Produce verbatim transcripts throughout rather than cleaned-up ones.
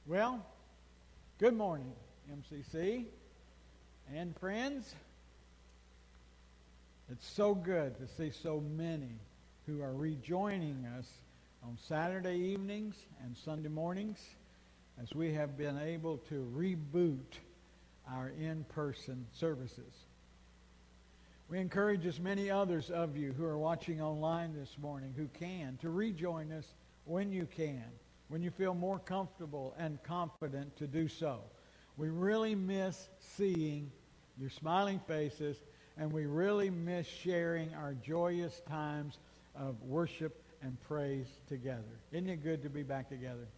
Well, good morning, M C C and friends. It's so good to see so many who are rejoining us on Saturday evenings and Sunday mornings as we have been able to reboot our in-person services. We encourage as many others of you who are watching online this morning who can to rejoin us when you can, when you feel more comfortable and confident to do so. We really miss seeing your smiling faces, and we really miss sharing our joyous times of worship and praise together. Isn't it good to be back together?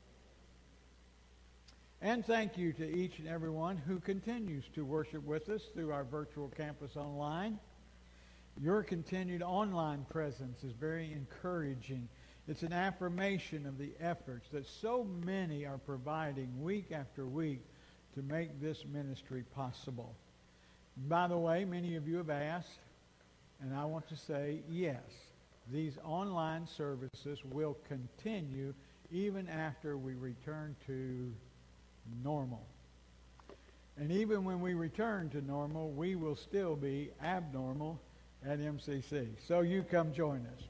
And thank you to each and every one who continues to worship with us through our virtual campus online. Your continued online presence is very encouraging. It's an affirmation of the efforts that so many are providing week after week to make this ministry possible. By the way, many of you have asked, and I want to say yes, these online services will continue even after we return to normal. And even when we return to normal, we will still be abnormal at M C C. So you come join us.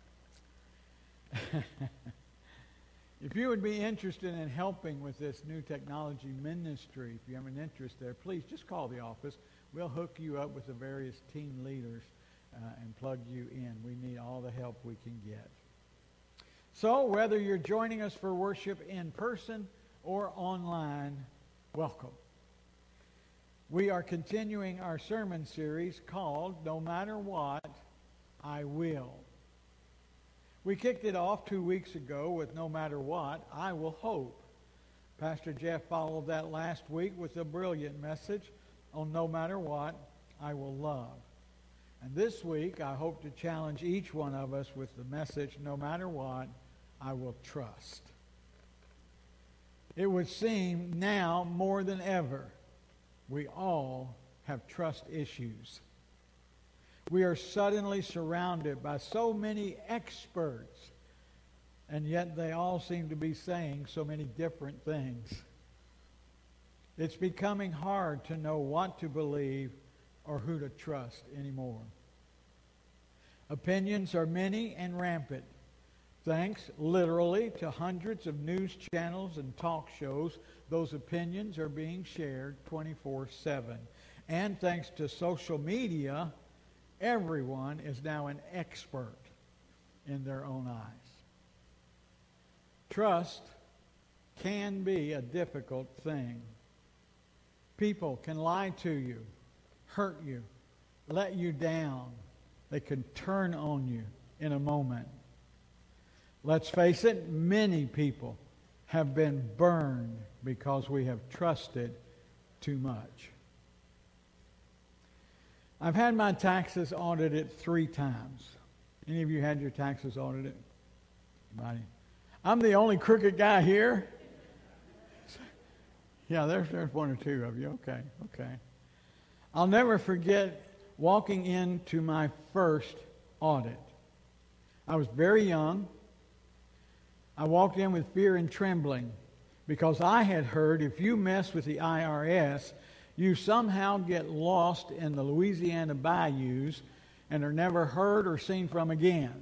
If you would be interested in helping with this new technology ministry, if you have an interest there, please just call the office. We'll hook you up with the various team leaders uh, and plug you in. We need all the help we can get. So whether you're joining us for worship in person or online, welcome. We are continuing our sermon series called No Matter What, I Will. We kicked it off two weeks ago with No Matter What, I Will Hope. Pastor Jeff followed that last week with a brilliant message on No Matter What, I Will Love. And this week, I hope to challenge each one of us with the message, No Matter What, I Will Trust. It would seem now more than ever, we all have trust issues. We are suddenly surrounded by so many experts, and yet they all seem to be saying so many different things. It's becoming hard to know what to believe or who to trust anymore. Opinions are many and rampant. Thanks, literally, to hundreds of news channels and talk shows, those opinions are being shared twenty-four seven. And thanks to social media, everyone is now an expert in their own eyes. Trust can be a difficult thing. People can lie to you, hurt you, let you down. They can turn on you in a moment. Let's face it, many people have been burned because we have trusted too much. I've had my taxes audited three times. Any of you had your taxes audited? Anybody? I'm the only crooked guy here. Yeah, there's, there's one or two of you. Okay, okay. I'll never forget walking into my first audit. I was very young. I walked in with fear and trembling because I had heard if you mess with the I R S, you somehow get lost in the Louisiana bayous and are never heard or seen from again.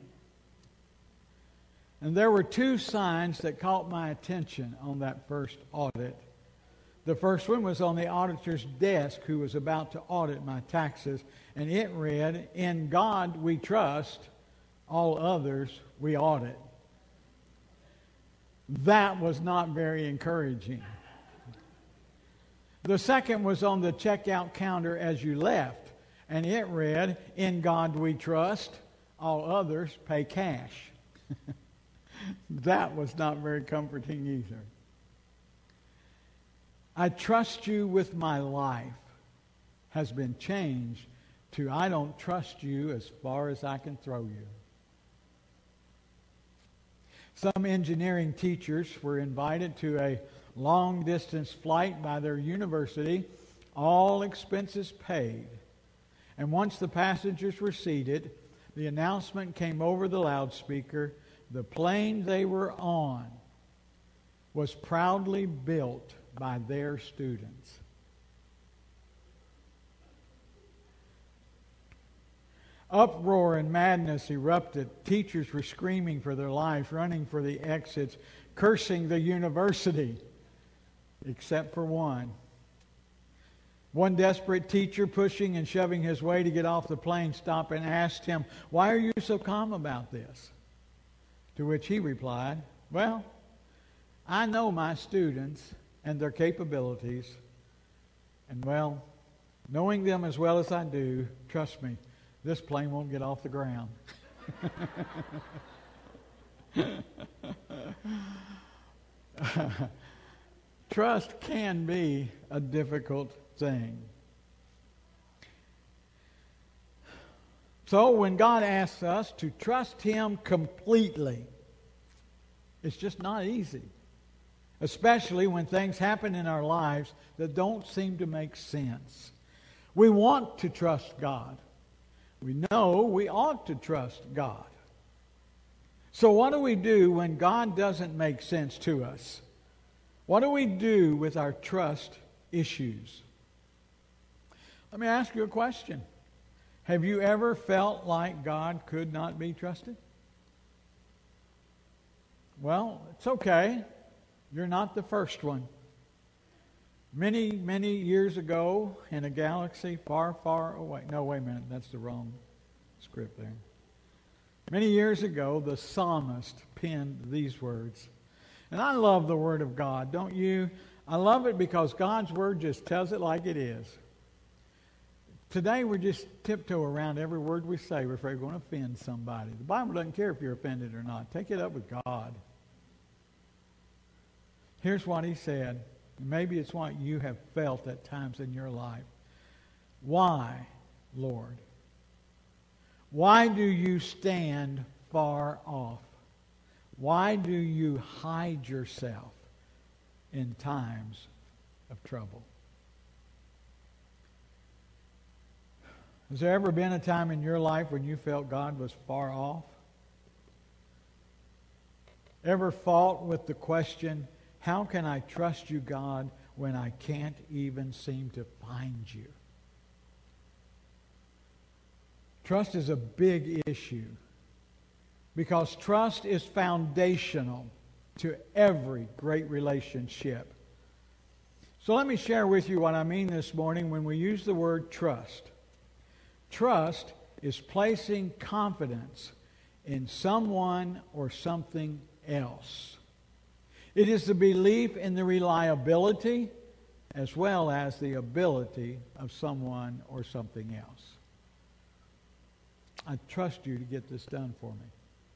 And there were two signs that caught my attention on that first audit. The first one was on the auditor's desk who was about to audit my taxes, and it read, "In God we trust, all others we audit." That was not very encouraging. The second was on the checkout counter as you left, and it read, "In God we trust, all others pay cash." That was not very comforting either. I trust you with my life has been changed to I don't trust you as far as I can throw you. Some engineering teachers were invited to a long-distance flight by their university, all expenses paid. And once the passengers were seated, the announcement came over the loudspeaker, the plane they were on was proudly built by their students. Uproar and madness erupted. Teachers were screaming for their lives, running for the exits, cursing the university, except for one. One desperate teacher, pushing and shoving his way to get off the plane, stopped and asked him, "Why are you so calm about this?" To which he replied, "Well, I know my students and their capabilities, and well, knowing them as well as I do, trust me, this plane won't get off the ground." Trust can be a difficult thing. So when God asks us to trust Him completely, it's just not easy. Especially when things happen in our lives that don't seem to make sense. We want to trust God. We know we ought to trust God. So what do we do when God doesn't make sense to us? What do we do with our trust issues? Let me ask you a question. Have you ever felt like God could not be trusted? Well, it's okay. You're not the first one. Many, many years ago, in a galaxy far, far away. No, wait a minute. That's the wrong script there. Many years ago, the psalmist penned these words. And I love the Word of God, don't you? I love it because God's Word just tells it like it is. Today, we just tiptoe around every word we say. We're afraid we're going to offend somebody. The Bible doesn't care if you're offended or not. Take it up with God. Here's what He said. Maybe it's what you have felt at times in your life. Why, Lord? Why do you stand far off? Why do you hide yourself in times of trouble? Has there ever been a time in your life when you felt God was far off? Ever fought with the question, how can I trust you, God, when I can't even seem to find you? Trust is a big issue because trust is foundational to every great relationship. So let me share with you what I mean this morning when we use the word trust. Trust is placing confidence in someone or something else. It is the belief in the reliability as well as the ability of someone or something else. I trust you to get this done for me.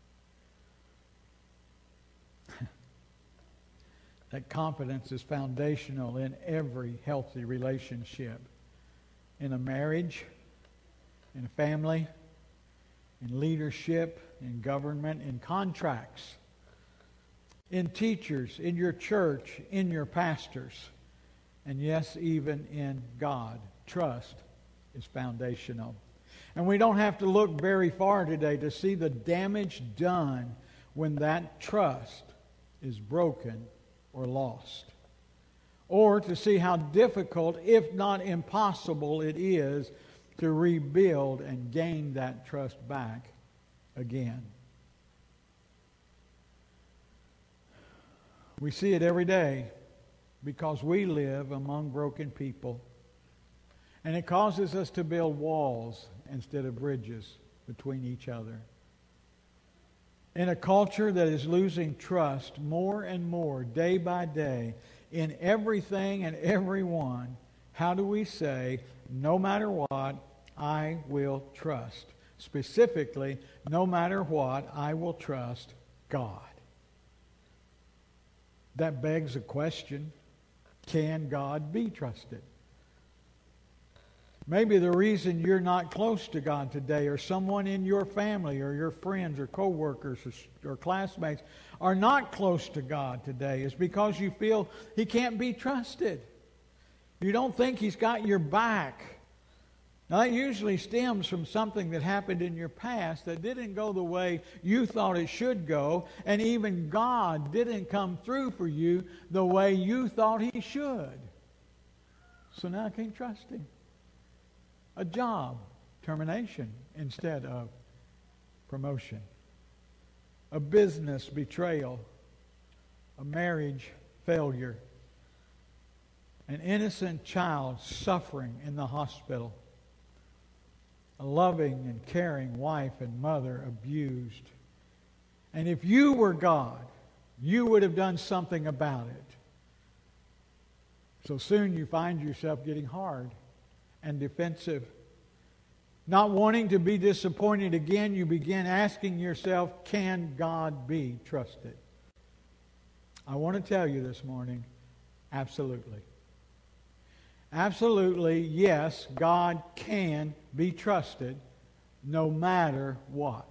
That confidence is foundational in every healthy relationship. In a marriage, in a family, in leadership, in government, in contracts, in teachers, in your church, in your pastors, and yes, even in God. Trust is foundational. And we don't have to look very far today to see the damage done when that trust is broken or lost. Or to see how difficult, if not impossible, it is to rebuild and gain that trust back again. We see it every day because we live among broken people. And it causes us to build walls instead of bridges between each other. In a culture that is losing trust more and more day by day in everything and everyone, how do we say, no matter what, I will trust? Specifically, no matter what, I will trust God. That begs a question, can God be trusted? Maybe the reason you're not close to God today, or someone in your family or your friends or co-workers or, or classmates are not close to God today, is because you feel He can't be trusted. You don't think He's got your back. Now, that usually stems from something that happened in your past that didn't go the way you thought it should go, and even God didn't come through for you the way you thought He should. So now I can't trust Him. A job termination instead of promotion. A business betrayal. A marriage failure. An innocent child suffering in the hospital. A loving and caring wife and mother abused. And if you were God, you would have done something about it. So soon you find yourself getting hard and defensive. Not wanting to be disappointed again, you begin asking yourself, can God be trusted? I want to tell you this morning, absolutely. Absolutely, yes, God can be trusted no matter what.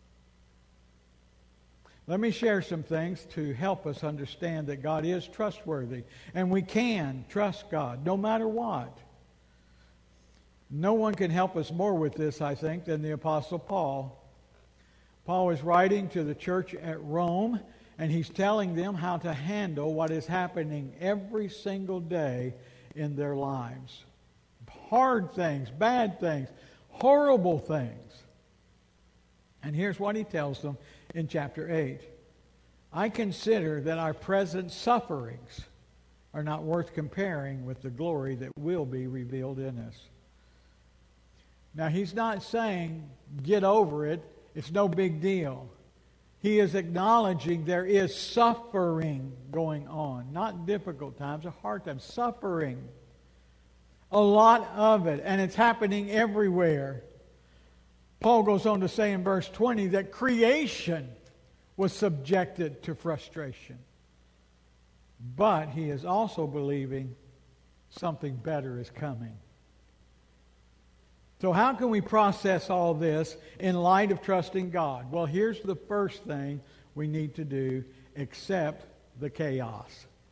Let me share some things to help us understand that God is trustworthy. And we can trust God no matter what. No one can help us more with this, I think, than the Apostle Paul. Paul is writing to the church at Rome, and he's telling them how to handle what is happening every single day in their lives. Hard things, bad things, horrible things. And here's what he tells them in chapter eight. I consider that our present sufferings are not worth comparing with the glory that will be revealed in us. Now, he's not saying, get over it, it's no big deal. He is acknowledging there is suffering going on. Not difficult times, a hard time. Suffering. A lot of it. And it's happening everywhere. Paul goes on to say in verse twenty that creation was subjected to frustration. But he is also believing something better is coming. So how can we process all this in light of trusting God? Well, here's the first thing we need to do: accept the chaos.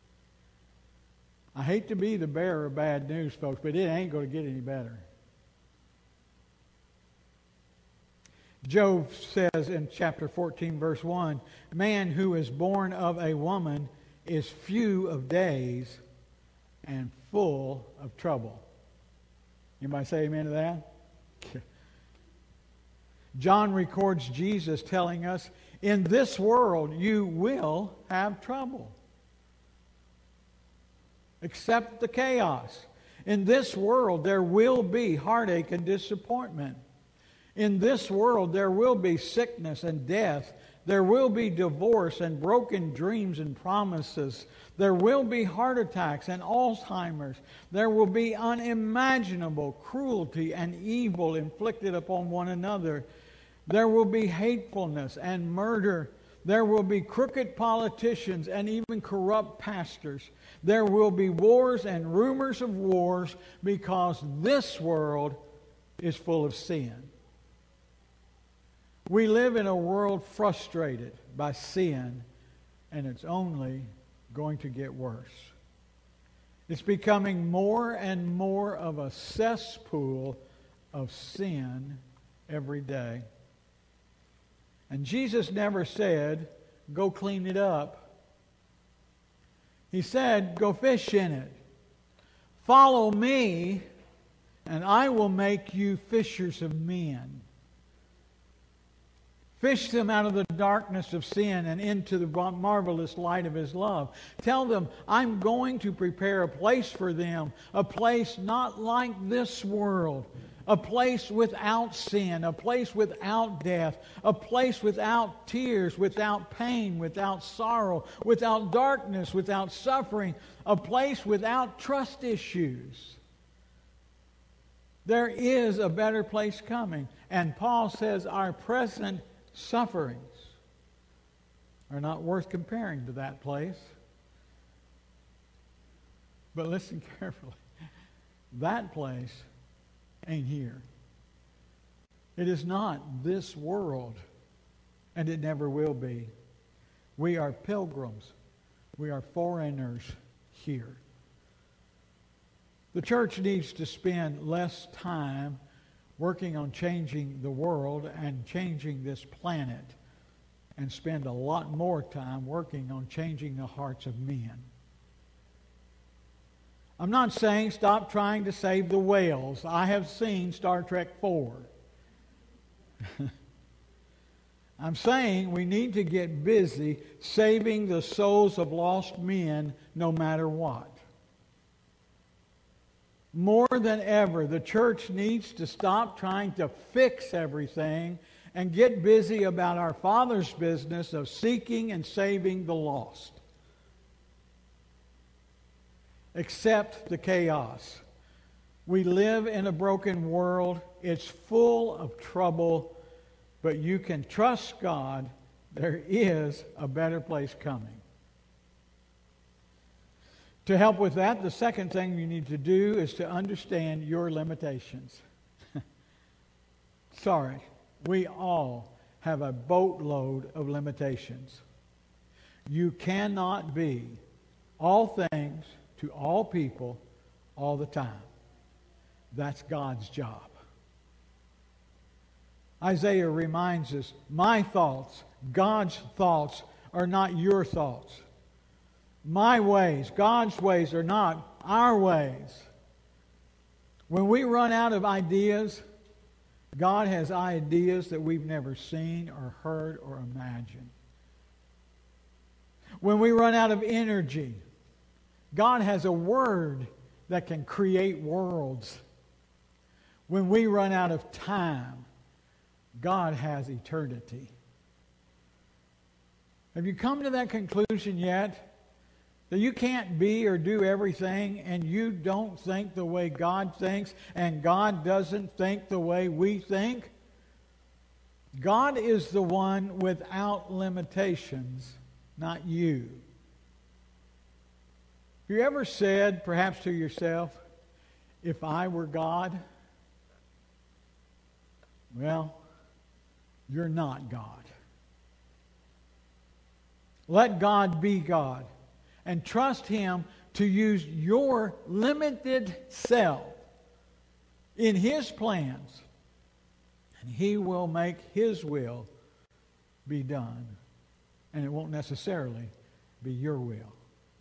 I hate to be the bearer of bad news, folks, but it ain't going to get any better. Job says in chapter fourteen, verse one, man who is born of a woman is few of days and full of trouble. Anybody say amen to that? John records Jesus telling us, in this world you will have trouble. Accept the chaos. In this world there will be heartache and disappointment. In this world there will be sickness and death. There will be divorce and broken dreams and promises. There will be heart attacks and Alzheimer's. There will be unimaginable cruelty and evil inflicted upon one another. There will be hatefulness and murder. There will be crooked politicians and even corrupt pastors. There will be wars and rumors of wars because this world is full of sin. We live in a world frustrated by sin, and it's only going to get worse. It's becoming more and more of a cesspool of sin every day. And Jesus never said, go clean it up. He said, go fish in it. Follow me, and I will make you fishers of men. Fish them out of the darkness of sin and into the marvelous light of His love. Tell them, I'm going to prepare a place for them, a place not like this world, a place without sin, a place without death, a place without tears, without pain, without sorrow, without darkness, without suffering, a place without trust issues. There is a better place coming. And Paul says our present sufferings are not worth comparing to that place. But listen carefully. That place ain't here. It is not this world, and it never will be. We are pilgrims. We are foreigners here. The church needs to spend less time working on changing the world and changing this planet, and spend a lot more time working on changing the hearts of men. I'm not saying stop trying to save the whales. I have seen Star Trek four. I'm saying we need to get busy saving the souls of lost men no matter what. More than ever, the church needs to stop trying to fix everything and get busy about our Father's business of seeking and saving the lost. Accept the chaos. We live in a broken world. It's full of trouble, but you can trust God. There is a better place coming. To help with that, the second thing you need to do is to understand your limitations. Sorry. We all have a boatload of limitations. You cannot be all things to all people all the time. That's God's job. Isaiah reminds us, my thoughts, God's thoughts, are not your thoughts. My ways, God's ways, are not our ways. When we run out of ideas, God has ideas that we've never seen or heard or imagined. When we run out of energy, God has a word that can create worlds. When we run out of time, God has eternity. Have you come to that conclusion yet? That you can't be or do everything, and you don't think the way God thinks, and God doesn't think the way we think? God is the one without limitations, not you. Have you ever said, perhaps to yourself, if I were God? Well, you're not God. Let God be God. And trust Him to use your limited self in His plans. And He will make His will be done. And it won't necessarily be your will.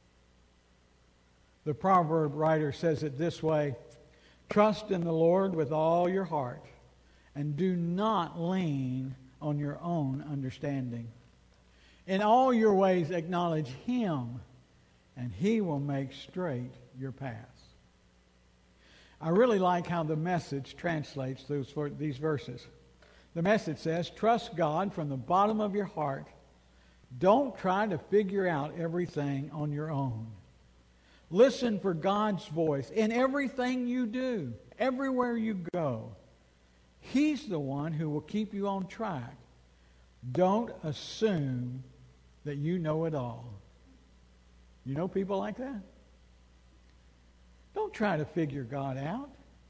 The proverb writer says it this way: trust in the Lord with all your heart, and do not lean on your own understanding. In all your ways acknowledge Him, and He will make straight your paths. I really like how the Message translates those, these verses. The Message says, trust God from the bottom of your heart. Don't try to figure out everything on your own. Listen for God's voice in everything you do, everywhere you go. He's the one who will keep you on track. Don't assume that you know it all. You know people like that? Don't try to figure God out.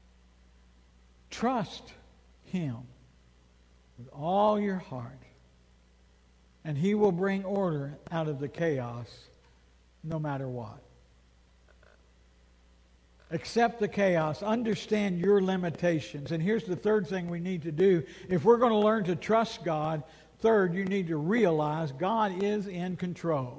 Trust Him with all your heart, and He will bring order out of the chaos no matter what. Accept the chaos. Understand your limitations. And here's the third thing we need to do. If we're going to learn to trust God, third, you need to realize God is in control.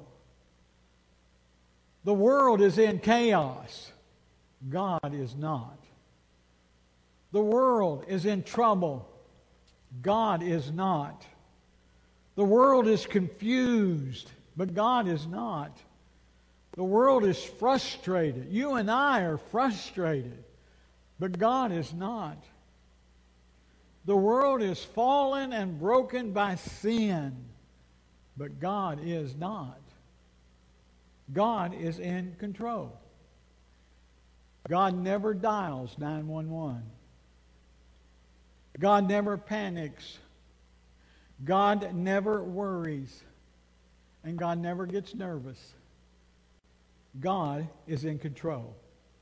The world is in chaos. God is not. The world is in trouble. God is not. The world is confused, but God is not. The world is frustrated. You and I are frustrated, but God is not. The world is fallen and broken by sin, but God is not. God is in control. God never dials nine one one. God never panics. God never worries. And God never gets nervous. God is in control.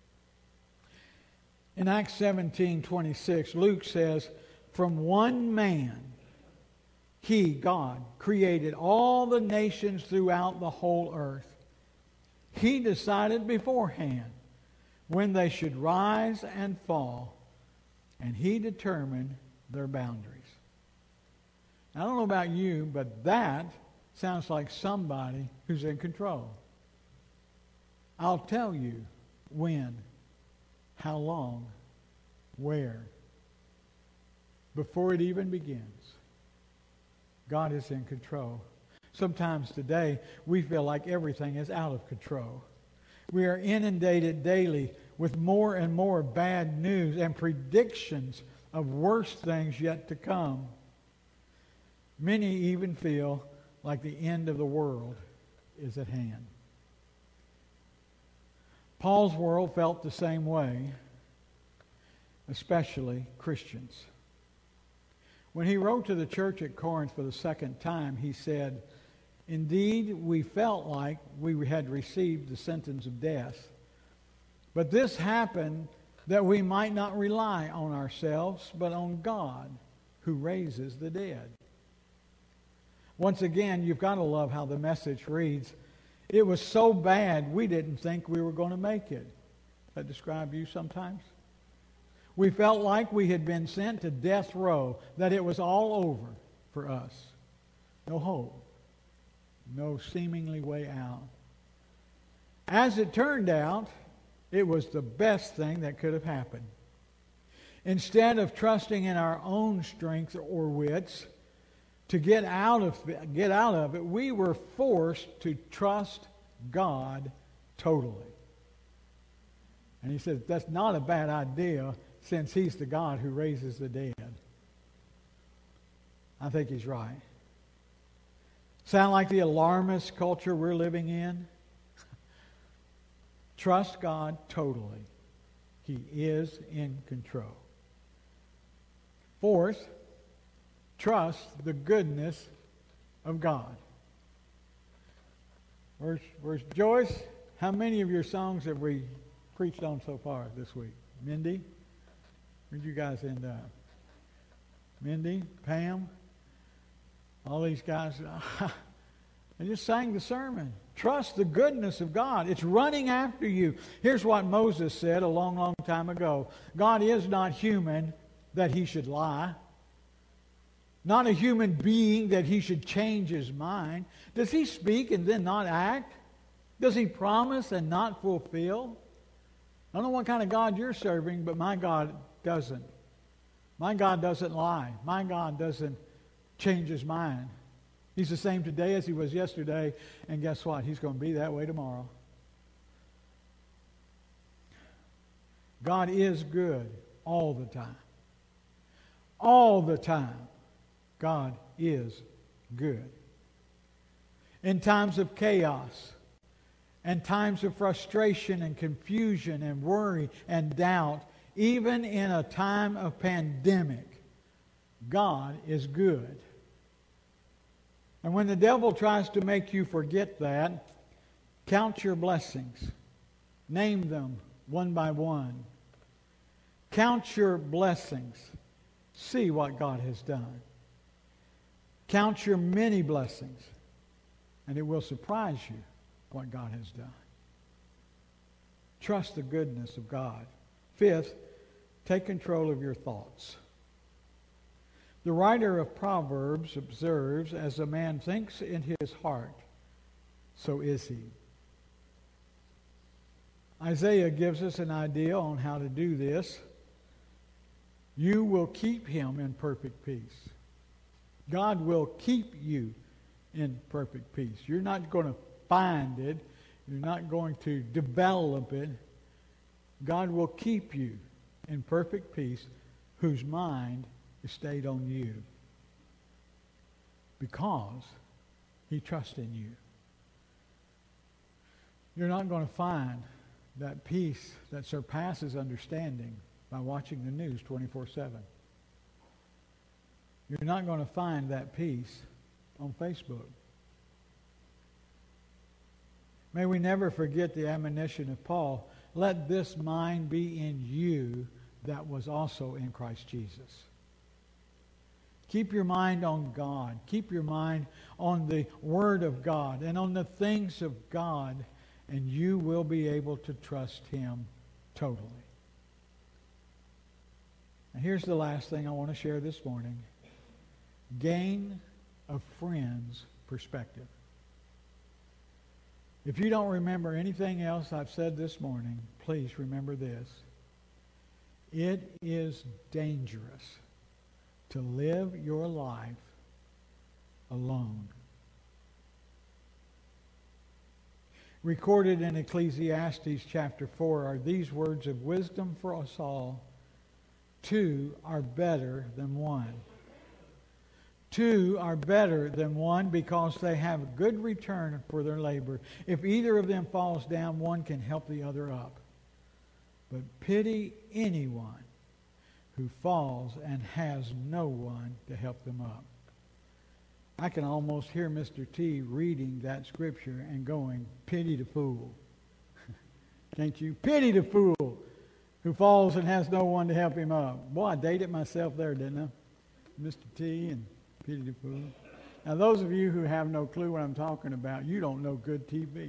In Acts seventeen twenty-six, Luke says, from one man, He, God, created all the nations throughout the whole earth. He decided beforehand when they should rise and fall. and He determined their boundaries. Now, I don't know about you, but that sounds like somebody who's in control. I'll tell you when, how long, where, before it even begins. God is in control. Sometimes today we feel like everything is out of control. We are inundated daily with more and more bad news and predictions of worse things yet to come. Many even feel like the end of the world is at hand. Paul's world felt the same way, especially Christians. When he wrote to the church at Corinth for the second time, he said, "Indeed, we felt like we had received the sentence of death. But this happened that we might not rely on ourselves, but on God, who raises the dead." Once again, you've got to love how the Message reads, "It was so bad we didn't think we were going to make it." Does that describe you sometimes? We felt like we had been sent to death row, that it was all over for us. No hope. No seemingly way out. As it turned out, it was the best thing that could have happened. Instead of trusting in our own strength or wits to get out of get out of it, we were forced to trust God totally. And he says that's not a bad idea, since He's the God who raises the dead. I think he's right. Sound like the alarmist culture we're living in? Trust God totally. He is in control. Fourth, trust the goodness of God. Where's, where's Joyce? How many of your songs have we preached on so far this week? Mindy? Where'd you guys end up? Mindy? Pam? All these guys. I just sang the sermon. Trust the goodness of God. It's running after you. Here's what Moses said a long, long time ago. God is not human that He should lie. Not a human being that He should change His mind. Does He speak and then not act? Does He promise and not fulfill? I don't know what kind of God you're serving, but my God doesn't. My God doesn't lie. My God doesn't change His mind. He's the same today as He was yesterday, and guess what? He's going to be that way tomorrow. God is good all the time. All the time, God is good. In times of chaos, and times of frustration and confusion and worry and doubt, even in a time of pandemic, God is good. And when the devil tries to make you forget that, count your blessings. Name them one by one. Count your blessings. See what God has done. Count your many blessings, and it will surprise you what God has done. Trust the goodness of God. Fifth, take control of your thoughts. The writer of Proverbs observes, as a man thinks in his heart, so is he. Isaiah gives us an idea on how to do this. You will keep him in perfect peace. God will keep you in perfect peace. You're not going to find it. You're not going to develop it. God will keep you in perfect peace, whose mind is stayed on you, because He trusts in you. You're not going to find that peace that surpasses understanding by watching the news twenty-four seven. You're not going to find that peace on Facebook. May we never forget the admonition of Paul, let this mind be in you that was also in Christ Jesus. Keep your mind on God. Keep your mind on the Word of God and on the things of God, and you will be able to trust Him totally. And here's the last thing I want to share this morning. Gain a friend's perspective. If you don't remember anything else I've said this morning, please remember this. It is dangerous to live your life alone. Recorded in Ecclesiastes chapter four are these words of wisdom for us all. Two are better than one. Two are better than one because they have a good return for their labor. If either of them falls down, one can help the other up. But pity anyone who falls and has no one to help them up. I can almost hear Mister T reading that scripture and going, pity the fool. Can't you? Pity the fool who falls and has no one to help him up. Boy, I dated myself there, didn't I? Mister T and pity the fool. Now, those of you who have no clue what I'm talking about, you don't know good T V.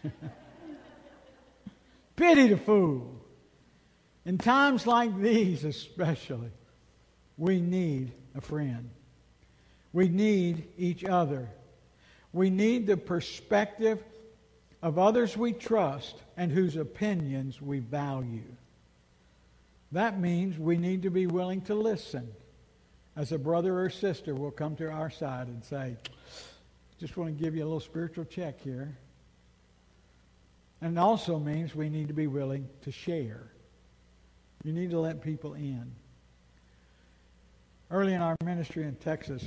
Pity the fool. In times like these especially, we need a friend. We need each other. We need the perspective of others we trust and whose opinions we value. That means we need to be willing to listen as a brother or sister will come to our side and say, just want to give you a little spiritual check here. And it also means we need to be willing to share. You need to let people in. Early in our ministry in Texas,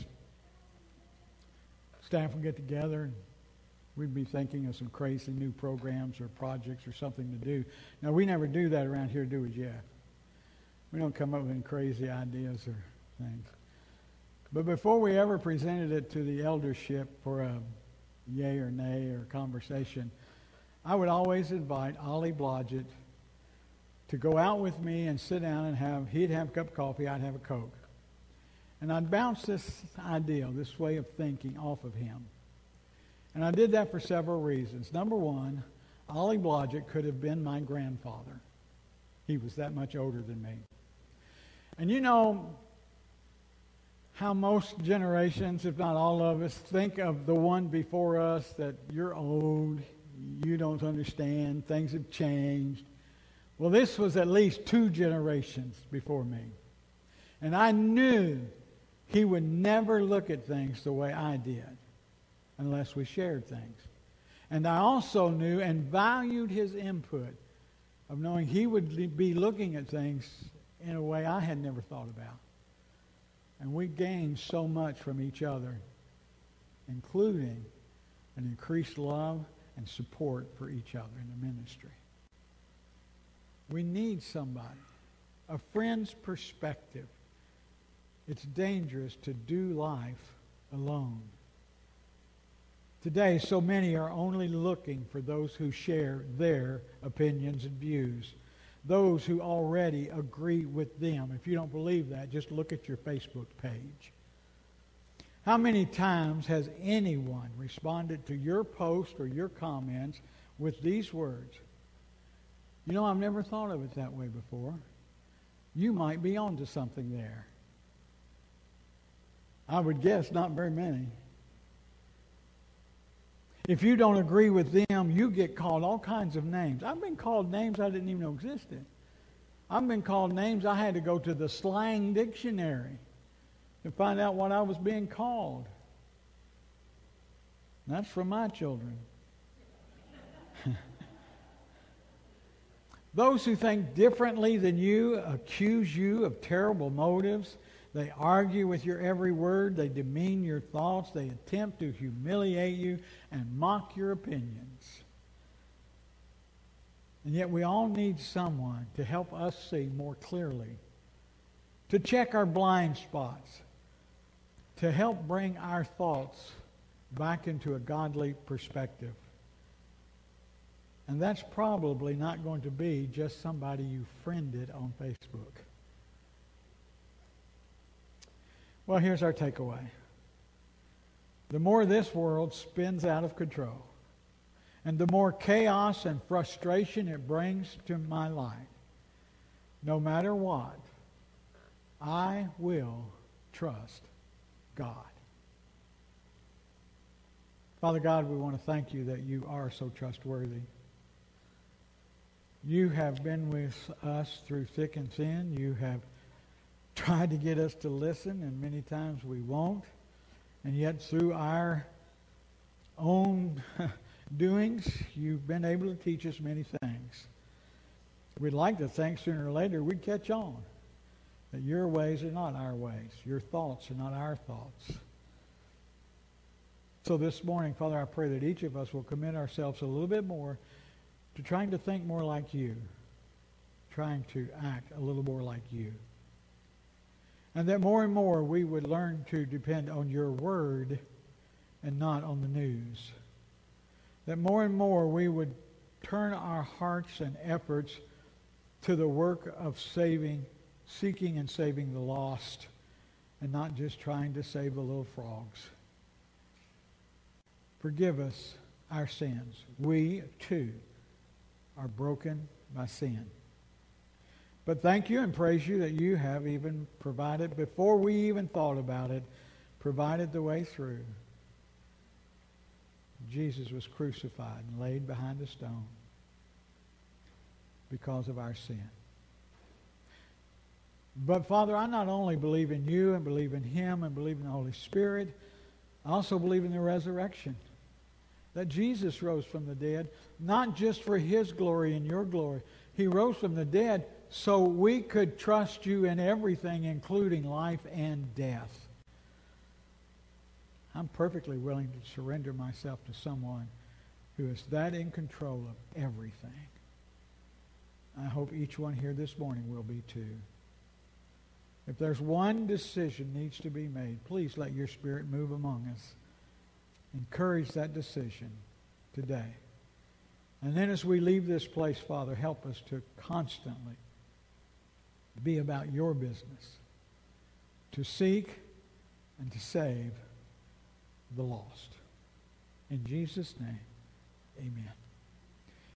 staff would get together and we'd be thinking of some crazy new programs or projects or something to do. Now, we never do that around here, do we, Jeff? We don't come up with any crazy ideas or things. But before we ever presented it to the eldership for a yay or nay or conversation, I would always invite Ollie Blodgett to go out with me and sit down and have, he'd have a cup of coffee, I'd have a Coke. And I'd bounce this idea, this way of thinking off of him. And I did that for several reasons. Number one, Ollie Blodgett could have been my grandfather. He was that much older than me. And you know how most generations, if not all of us, think of the one before us, that you're old, you don't understand, things have changed. Well, this was at least two generations before me. And I knew he would never look at things the way I did unless we shared things. And I also knew and valued his input of knowing he would be looking at things in a way I had never thought about. And we gained so much from each other, including an increased love and support for each other in the ministry. We need somebody, a friend's perspective. It's dangerous to do life alone. Today, so many are only looking for those who share their opinions and views, those who already agree with them. If you don't believe that, just look at your Facebook page. How many times has anyone responded to your post or your comments with these words? You know, I've never thought of it that way before. You might be onto something there. I would guess not very many. If you don't agree with them, you get called all kinds of names. I've been called names I didn't even know existed. I've been called names I had to go to the slang dictionary to find out what I was being called. That's from my children. Those who think differently than you accuse you of terrible motives. They argue with your every word. They demean your thoughts. They attempt to humiliate you and mock your opinions. And yet we all need someone to help us see more clearly, to check our blind spots, to help bring our thoughts back into a godly perspective. And that's probably not going to be just somebody you friended on Facebook. Well, here's our takeaway. The more this world spins out of control, and the more chaos and frustration it brings to my life, no matter what, I will trust God. Father God, we want to thank you that you are so trustworthy. You have been with us through thick and thin. You have tried to get us to listen, and many times we won't. And yet through our own doings, you've been able to teach us many things. We'd like to think sooner or later we'd catch on that your ways are not our ways. Your thoughts are not our thoughts. So this morning, Father, I pray that each of us will commit ourselves a little bit more to trying to think more like you, trying to act a little more like you. And that more and more we would learn to depend on your word and not on the news. That more and more we would turn our hearts and efforts to the work of saving, seeking and saving the lost, and not just trying to save the little frogs. Forgive us our sins. We, too, are broken by sin. But thank you and praise you that you have even provided, before we even thought about it, provided the way through. Jesus was crucified and laid behind a stone because of our sin. But Father, I not only believe in you and believe in him and believe in the Holy Spirit, I also believe in the resurrection. That Jesus rose from the dead, not just for his glory and your glory. He rose from the dead so we could trust you in everything, including life and death. I'm perfectly willing to surrender myself to someone who is that in control of everything. I hope each one here this morning will be too. If there's one decision needs to be made, please let your Spirit move among us. Encourage that decision today. And then as we leave this place, Father, help us to constantly be about your business, to seek and to save the lost. In Jesus' name, amen.